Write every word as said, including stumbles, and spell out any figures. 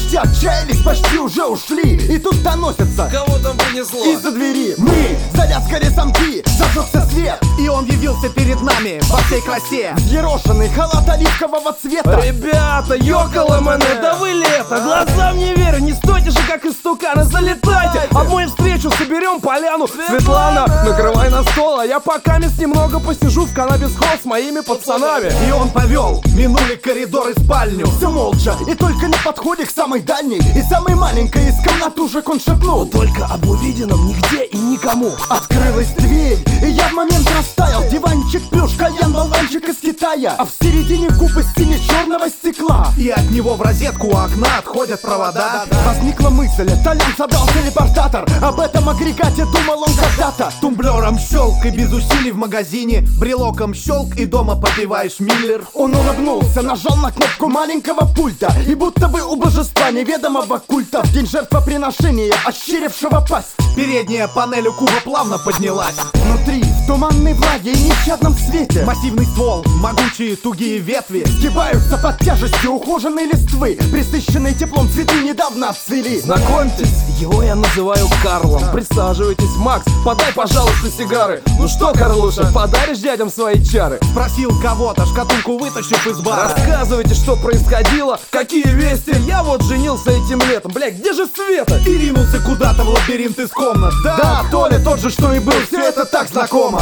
все отчаялись, почти уже ушли. И тут доносится: кого там принесло? из-за двери мы залязгали замки, зажегся свет, и он явился перед нами во всей красе. взъерошенный халат оливкового цвета. Ребята, ёкало мене, да вы лето. Глазам не верю, не стойте же как истуканы. Залетайте, а в мою встречу соберем поляну. Светлана, накрывай на стол, а я пока мест немного посижу в каннабис-холл с моими пацанами. И он повел, минули коридор и спальню. Все молча, и только на подходе к самой дальней и самой маленькой из комнат уже он шепнул: только об увиденном нигде и никому. Открылась дверь, и я в момент растаял. Диванчик, плюш, кальян, болванчик из Китая, а в середине куб из сине-черного стекла. И от него в розетку у окна отходят провода. Возникла мысль, талант собрал телепортатор. Об этом агрегате думал он когда-то. Тумблером щелк и без усилий в магазине. Брелоком щелк и дома попиваешь Миллер. Он улыбнулся, нажал на кнопку маленького пульта, и будто бы у божества неведомого культа в день жертвоприношения ощерившего пасть. Передняя панель у куба плавно поднялась. Внутри, в туманной влаге и нещадном свете, Массивный ствол, могучие тугие ветви сгибаются под тяжестью ухоженной листвы. Присыщенные теплом цветы недавно отцвели. Знакомьтесь, его я называю Карлом. Присаживайтесь, Макс, подай, пожалуйста, сигары. Ну что, Карлуша, подаришь дядям свои чары? Спросил кого-то, шкатулку вытащив из бара. Рассказывайте, что происходило, какие вести. Я вот женился этим летом, блядь, где же Света? И ринулся куда-то в лабиринт из комнат. Да, Да, Толя тот же, что и был, все это так знакомо.